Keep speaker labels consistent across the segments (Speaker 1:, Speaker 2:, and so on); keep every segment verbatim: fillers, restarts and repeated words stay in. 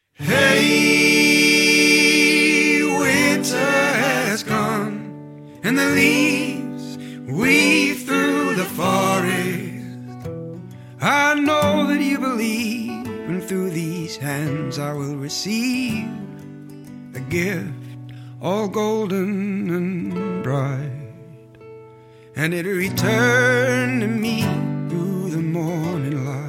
Speaker 1: Hey, winter has gone, and the leaves weave through the forest. I know that you believe, and through these hands I will receive a gift all golden and bright, and it returned to me through the morning light.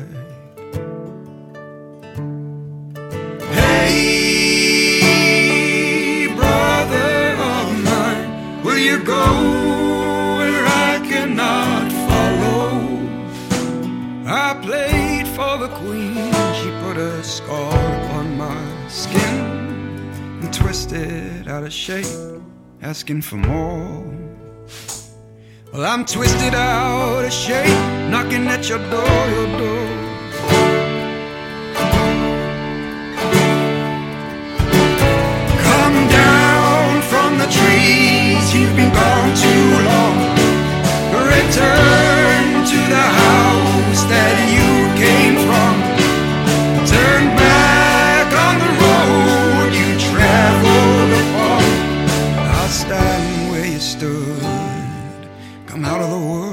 Speaker 1: Hey, brother of mine, will you go where I cannot follow? I played for the queen, she put a scar upon my skin and twisted out of shape, asking for more. Well, I'm twisted out of shape, knocking at your door, your door. Come down from the trees, you've been gone too long. Return to the house that you came from. Turn back on the road you traveled upon. I'll stand where you stood, come out of the woods.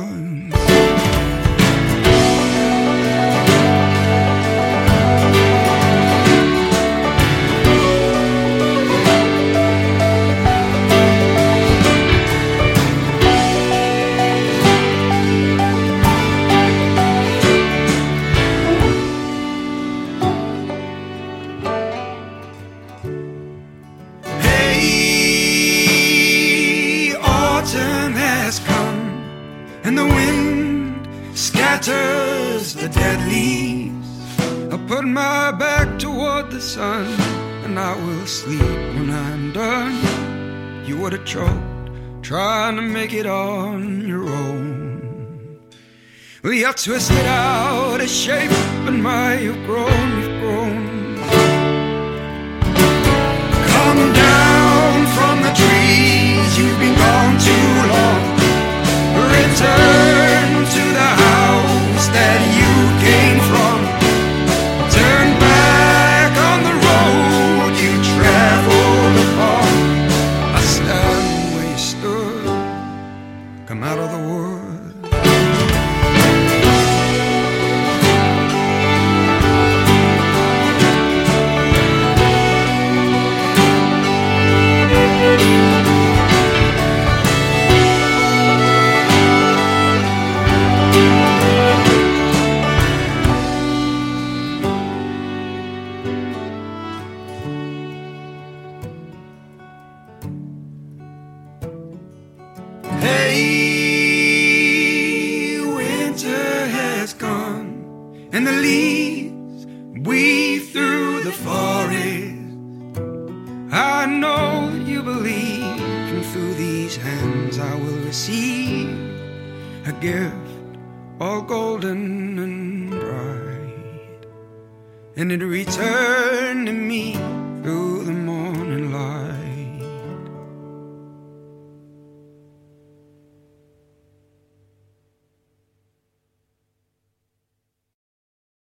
Speaker 1: Autumn has come, and the wind scatters the dead leaves. I put my back toward the sun, and I will sleep when I'm done. You would have choked trying to make it on your own. Well, you're twisted out of shape, and my you've grown, you've grown. Come down from the trees, you've been gone too long. Return to the house that you came from. Turn back on the road you traveled upon. I stand where you stood, come out of the woods. Hey, winter has gone, and the leaves weave through the forest. I know that you believe, and through these hands I will receive a gift all golden and bright, and it returned to me